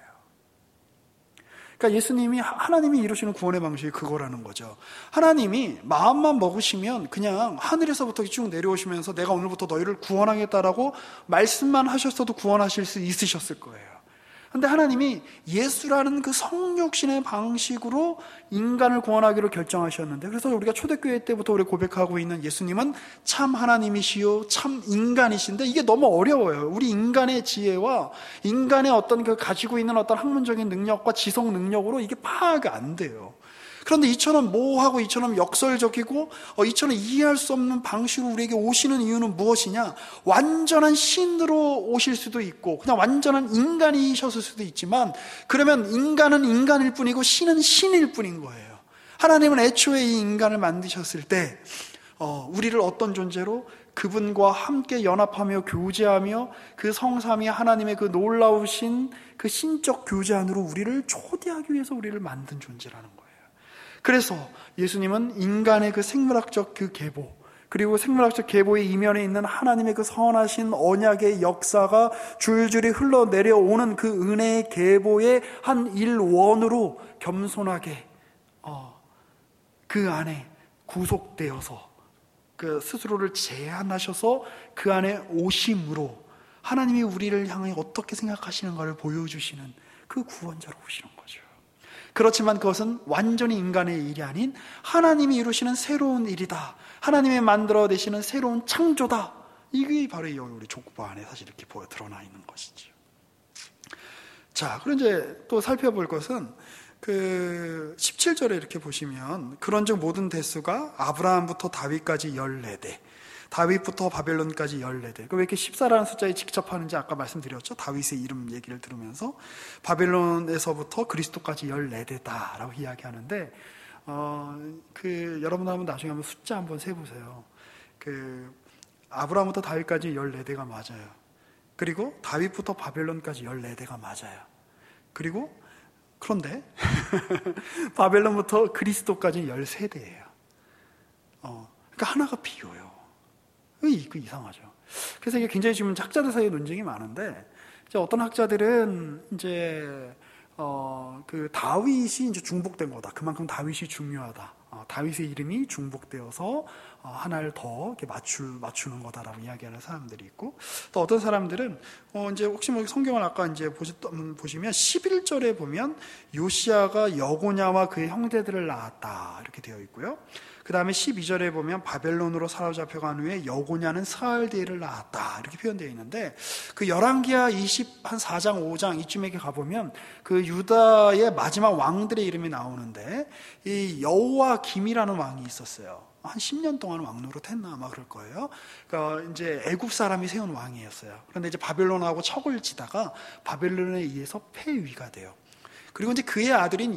그러니까 예수님이, 하나님이 이루시는 구원의 방식이 그거라는 거죠. 하나님이 마음만 먹으시면 그냥 하늘에서부터 쭉 내려오시면서 내가 오늘부터 너희를 구원하겠다라고 말씀만 하셨어도 구원하실 수 있으셨을 거예요. 근데 하나님이 예수라는 그 성육신의 방식으로 인간을 구원하기로 결정하셨는데, 그래서 우리가 초대교회 때부터 우리 고백하고 있는 예수님은 참 하나님이시요 참 인간이신데, 이게 너무 어려워요. 우리 인간의 지혜와 인간의 어떤 그 가지고 있는 어떤 학문적인 능력과 지성 능력으로 이게 파악이 안 돼요. 그런데 이처럼 모호하고 이처럼 역설적이고 이처럼 이해할 수 없는 방식으로 우리에게 오시는 이유는 무엇이냐? 완전한 신으로 오실 수도 있고 그냥 완전한 인간이셨을 수도 있지만, 그러면 인간은 인간일 뿐이고 신은 신일 뿐인 거예요. 하나님은 애초에 이 인간을 만드셨을 때 우리를 어떤 존재로? 그분과 함께 연합하며 교제하며 그 성삼위 하나님의 그 놀라우신 그 신적 교제 안으로 우리를 초대하기 위해서 우리를 만든 존재라는 거예요. 그래서 예수님은 인간의 그 생물학적 그 계보, 그리고 생물학적 계보의 이면에 있는 하나님의 그 선하신 언약의 역사가 줄줄이 흘러내려오는 그 은혜의 계보의 한 일원으로 겸손하게 그 안에 구속되어서 그 스스로를 제한하셔서 그 안에 오심으로 하나님이 우리를 향해 어떻게 생각하시는가를 보여주시는 그 구원자로 오시는 거죠. 그렇지만 그것은 완전히 인간의 일이 아닌 하나님이 이루시는 새로운 일이다. 하나님이 만들어내시는 새로운 창조다. 이게 바로 우리 족보 안에 사실 이렇게 드러나 있는 것이죠. 자, 그럼 이제 또 살펴볼 것은 그 17절에 이렇게 보시면, 그런즉 모든 대수가 아브라함부터 다윗까지 14대, 다윗부터 바벨론까지 14대. 왜 이렇게 14라는 숫자에 직접 하는지 아까 말씀드렸죠. 다윗의 이름 얘기를 들으면서 바벨론에서부터 그리스도까지 14대다라고 이야기하는데, 여러분 한번 나중에 한번 숫자 한번 세보세요. 아브라함부터 다윗까지 14대가 맞아요. 그리고 다윗부터 바벨론까지 14대가 맞아요. 그런데 바벨론부터 그리스도까지 13대예요. 그러니까 하나가 비교요. 이거 이상하죠. 그래서 이게 굉장히 지금 학자들 사이에 논쟁이 많은데, 이제 어떤 학자들은 이제 그 다윗이 이제 중복된 거다. 그만큼 다윗이 중요하다. 다윗의 이름이 중복되어서 하나를 더 이렇게 맞추는 거다라고 이야기하는 사람들이 있고, 또 어떤 사람들은 이제 혹시 뭐 성경을 아까 이제 보시면 11절에 보면 요시야가 여고냐와 그의 형제들을 낳았다 이렇게 되어 있고요. 그 다음에 12절에 보면 바벨론으로 사로잡혀간 후에 여고냐는 스알디엘을 낳았다 이렇게 표현되어 있는데, 그 열왕기하 4장 5장 이쯤에 가보면 그 유다의 마지막 왕들의 이름이 나오는데, 이 여호와김이라는 왕이 있었어요. 한 10년 동안 왕노릇 했나 아마 그럴 거예요. 그러니까 이제 애굽 사람이 세운 왕이었어요. 그런데 이제 바벨론하고 척을 지다가 바벨론에 의해서 폐위가 돼요. 그리고 이제 그의 아들인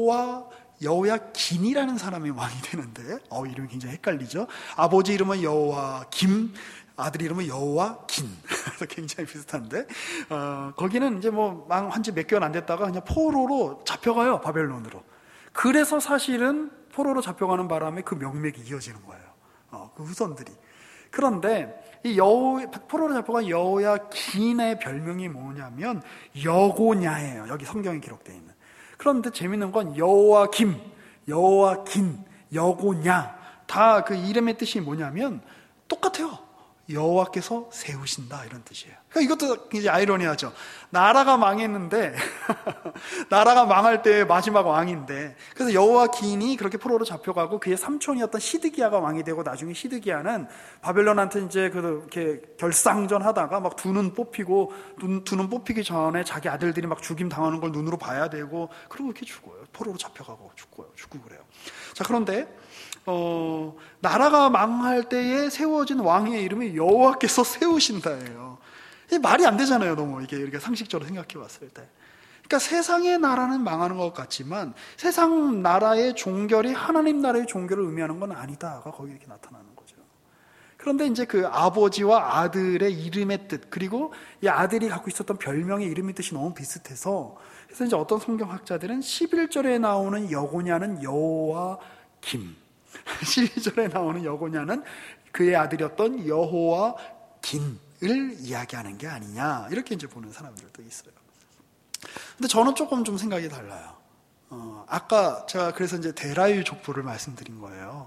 여호야긴이라는 사람이 왕이 되는데, 이름이 굉장히 헷갈리죠. 아버지 이름은 여호와김, 아들 이름은 여호와긴. 굉장히 비슷한데, 거기는 이제 뭐 망한 지 몇 개월 안 됐다가 그냥 포로로 잡혀가요, 바벨론으로. 그래서 사실은 포로로 잡혀가는 바람에 그 명맥이 이어지는 거예요. 그 후손들이. 그런데 이 포로로 잡혀간 여호야긴의 별명이 뭐냐면 여고냐예요. 여기 성경에 기록되어 있는. 그런데 재밌는 건 여호와김, 여호와긴, 여고냐 다 그 이름의 뜻이 뭐냐면 똑같아요. 여호와께서 세우신다 이런 뜻이에요. 그러니까 이것도 이제 아이러니하죠. 나라가 망했는데 나라가 망할 때 마지막 왕인데, 그래서 여호와긴이 그렇게 포로로 잡혀가고 그의 삼촌이었던 시드기야가 왕이 되고, 나중에 시드기야는 바벨론한테 이제 이렇게 결상전 하다가 막 두 눈 뽑히고, 두 눈 뽑히기 전에 자기 아들들이 막 죽임 당하는 걸 눈으로 봐야 되고, 그리고 이렇게 죽어요. 포로로 잡혀가고 죽고 그래요. 자, 그런데 나라가 망할 때에 세워진 왕의 이름이 여호와께서 세우신다예요. 이게 말이 안 되잖아요. 너무 이게 이렇게 상식적으로 생각해 봤을 때. 그러니까 세상의 나라는 망하는 것 같지만 세상 나라의 종결이 하나님 나라의 종결을 의미하는 건 아니다가 거기 이렇게 나타나는 거죠. 그런데 이제 그 아버지와 아들의 이름의 뜻, 그리고 이 아들이 갖고 있었던 별명의 이름의 뜻이 너무 비슷해서, 그래서 이제 어떤 성경학자들은 11절에 나오는 여고냐는 여호와김, 12절에 나오는 여고냐는 그의 아들이었던 여호와긴을 이야기하는 게 아니냐, 이렇게 이제 보는 사람들도 있어요. 근데 저는 조금 좀 생각이 달라요. 아까 제가 그래서 이제 데라유 족보를 말씀드린 거예요.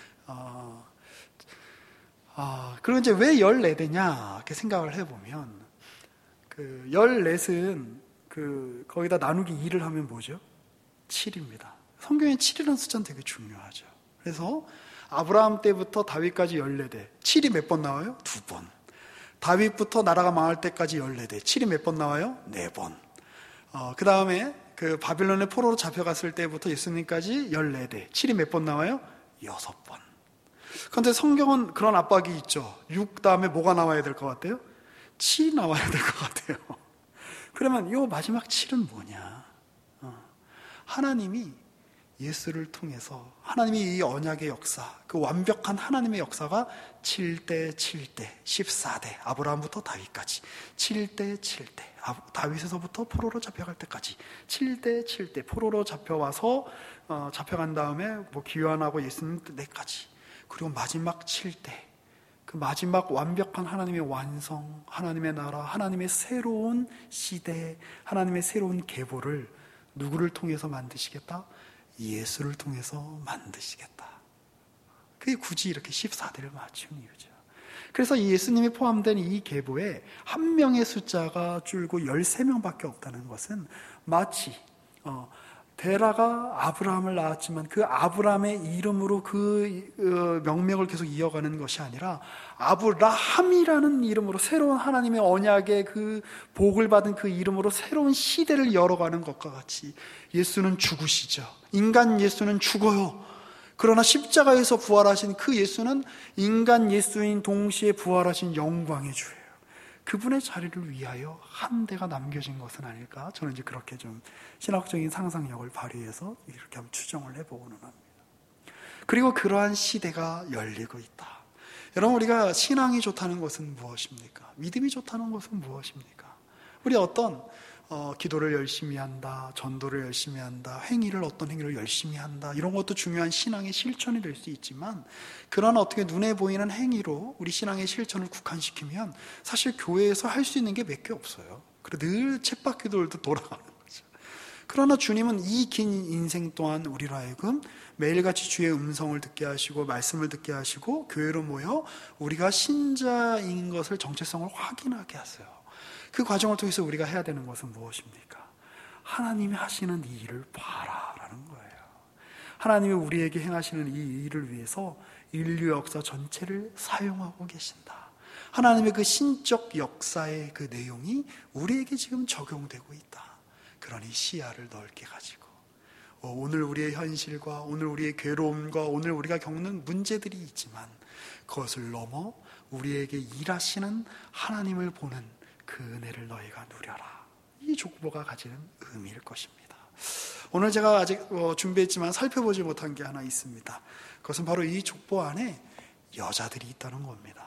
그리고 이제 왜 14대냐 이렇게 생각을 해보면, 그 14은 거기다 나누기 2를 하면 뭐죠? 7입니다. 성경에 7이라는 숫자는 되게 중요하죠. 그래서 아브라함 때부터 다윗까지 14대, 7이 몇 번 나와요? 2번. 다윗부터 나라가 망할 때까지 14대, 7이 몇 번 나와요? 4번. 그 다음에 그 바빌론의 포로로 잡혀갔을 때부터 예수님까지 14대, 7이 몇 번 나와요? 6번. 그런데 성경은 그런 압박이 있죠. 6 다음에 뭐가 나와야 될 것 같아요? 7이 나와야 될 것 같아요. 그러면 이 마지막 7은 뭐냐? 하나님이 예수를 통해서, 하나님이 이 언약의 역사, 그 완벽한 하나님의 역사가 7대 7대 14대, 아브라함부터 다윗까지 7대 7대, 다윗에서부터 포로로 잡혀갈 때까지 7대 7대, 포로로 잡혀와서 잡혀간 다음에 뭐 귀환하고 예수님 때까지, 그리고 마지막 7대, 그 마지막 완벽한 하나님의 완성, 하나님의 나라, 하나님의 새로운 시대, 하나님의 새로운 계보를 누구를 통해서 만드시겠다? 예수를 통해서 만드시겠다. 그게 굳이 이렇게 14대를 맞춘 이유죠. 그래서 예수님이 포함된 이 계보에 한 명의 숫자가 줄고 13명밖에 없다는 것은 마치 데라가 아브라함을 낳았지만 그 아브라함의 이름으로 그 명맥을 계속 이어가는 것이 아니라 아브라함이라는 이름으로 새로운 하나님의 언약의 그 복을 받은 그 이름으로 새로운 시대를 열어가는 것과 같이 예수는 죽으시죠. 인간 예수는 죽어요. 그러나 십자가에서 부활하신 그 예수는 인간 예수인 동시에 부활하신 영광의 주예요. 그분의 자리를 위하여 한 대가 남겨진 것은 아닐까? 저는 이제 그렇게 좀 신학적인 상상력을 발휘해서 이렇게 한번 추정을 해보고는 합니다. 그리고 그러한 시대가 열리고 있다. 여러분, 우리가 신앙이 좋다는 것은 무엇입니까? 믿음이 좋다는 것은 무엇입니까? 우리 어떤 기도를 열심히 한다, 전도를 열심히 한다, 어떤 행위를 열심히 한다, 이런 것도 중요한 신앙의 실천이 될 수 있지만, 그런 어떻게 눈에 보이는 행위로 우리 신앙의 실천을 국한시키면 사실 교회에서 할 수 있는 게 몇 개 없어요. 그래 늘 쳇바퀴 돌도 돌아가는 거죠. 그러나 주님은 이 긴 인생 동안 우리로 하여금 매일같이 주의 음성을 듣게 하시고 말씀을 듣게 하시고 교회로 모여 우리가 신자인 것을 정체성을 확인하게 하세요. 그 과정을 통해서 우리가 해야 되는 것은 무엇입니까? 하나님이 하시는 이 일을 봐라라는 거예요. 하나님이 우리에게 행하시는 이 일을 위해서 인류 역사 전체를 사용하고 계신다. 하나님의 그 신적 역사의 그 내용이 우리에게 지금 적용되고 있다. 그러니 시야를 넓게 가지고 오늘 우리의 현실과 오늘 우리의 괴로움과 오늘 우리가 겪는 문제들이 있지만 그것을 넘어 우리에게 일하시는 하나님을 보는 그 은혜를 너희가 누려라. 이 족보가 가지는 의미일 것입니다. 오늘 제가 아직 준비했지만 살펴보지 못한 게 하나 있습니다. 그것은 바로 이 족보 안에 여자들이 있다는 겁니다.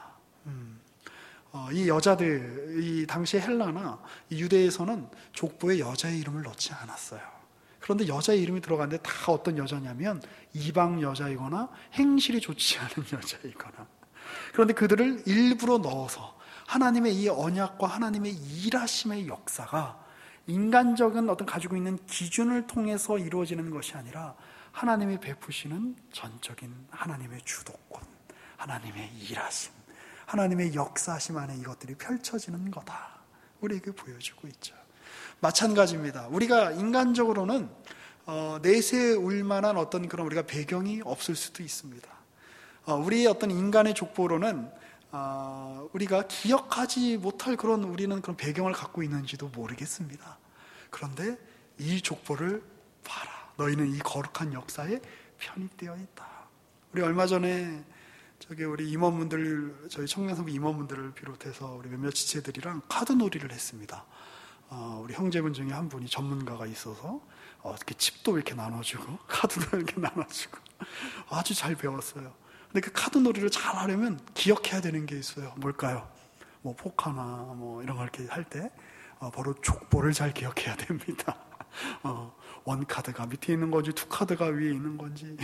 이 여자들, 이 당시 헬라나 이 유대에서는 족보에 여자의 이름을 넣지 않았어요. 그런데 여자의 이름이 들어가는데 다 어떤 여자냐면 이방 여자이거나 행실이 좋지 않은 여자이거나. 그런데 그들을 일부러 넣어서 하나님의 이 언약과 하나님의 일하심의 역사가 인간적인 어떤 가지고 있는 기준을 통해서 이루어지는 것이 아니라 하나님이 베푸시는 전적인 하나님의 주도권, 하나님의 일하심, 하나님의 역사하심 안에 이것들이 펼쳐지는 거다. 우리에게 보여주고 있죠. 마찬가지입니다. 우리가 인간적으로는 내세울 만한 어떤 그런 우리가 배경이 없을 수도 있습니다. 우리의 어떤 인간의 족보로는 우리가 기억하지 못할 그런 우리는 그런 배경을 갖고 있는지도 모르겠습니다. 그런데 이 족보를 봐라. 너희는 이 거룩한 역사에 편입되어 있다. 우리 얼마 전에 우리 임원분들, 저희 청년선배 임원분들을 비롯해서 우리 몇몇 지체들이랑 카드놀이를 했습니다. 우리 형제분 중에 한 분이 전문가가 있어서 이렇게 칩도 이렇게 나눠주고 카드도 이렇게 나눠주고 아주 잘 배웠어요. 근데 그 카드놀이를 잘 하려면 기억해야 되는 게 있어요. 뭘까요? 뭐 포카나 뭐 이런 걸 이렇게 할 때 바로 족보를 잘 기억해야 됩니다. 원 카드가 밑에 있는 건지 두 카드가 위에 있는 건지.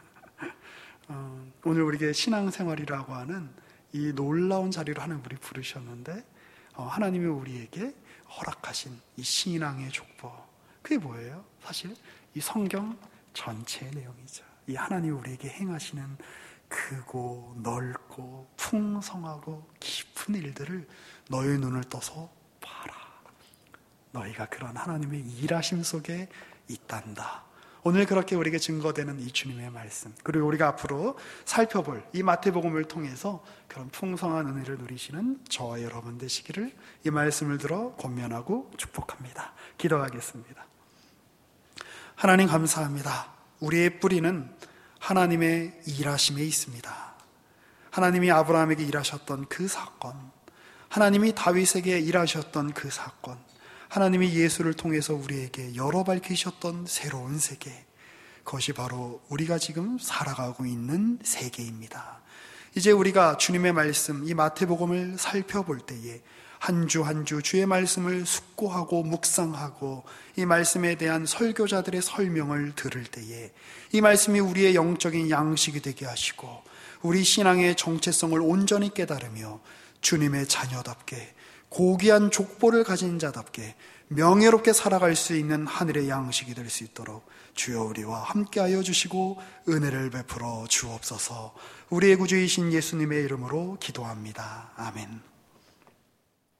오늘 우리에게 신앙생활이라고 하는 이 놀라운 자리로 하나님이 부르셨는데 하나님이 우리에게 허락하신 이 신앙의 족보, 그게 뭐예요? 사실 이 성경 전체의 내용이죠. 이 하나님이 우리에게 행하시는 크고 넓고 풍성하고 깊은 일들을 너의 눈을 떠서 봐라. 너희가 그런 하나님의 일하심 속에 있단다. 오늘 그렇게 우리에게 증거되는 이 주님의 말씀, 그리고 우리가 앞으로 살펴볼 이 마태복음을 통해서 그런 풍성한 은혜를 누리시는 저와 여러분 되시기를 이 말씀을 들어 권면하고 축복합니다. 기도하겠습니다. 하나님 감사합니다. 우리의 뿌리는 하나님의 일하심에 있습니다. 하나님이 아브라함에게 일하셨던 그 사건, 하나님이 다윗에게 일하셨던 그 사건, 하나님이 예수를 통해서 우리에게 열어 밝히셨던 새로운 세계, 그것이 바로 우리가 지금 살아가고 있는 세계입니다. 이제 우리가 주님의 말씀, 이 마태복음을 살펴볼 때에 한 주 한 주 주의 말씀을 숙고하고 묵상하고 이 말씀에 대한 설교자들의 설명을 들을 때에 이 말씀이 우리의 영적인 양식이 되게 하시고 우리 신앙의 정체성을 온전히 깨달으며 주님의 자녀답게 고귀한 족보를 가진 자답게 명예롭게 살아갈 수 있는 하늘의 양식이 될 수 있도록 주여 우리와 함께하여 주시고 은혜를 베풀어 주옵소서. 우리의 구주이신 예수님의 이름으로 기도합니다. 아멘.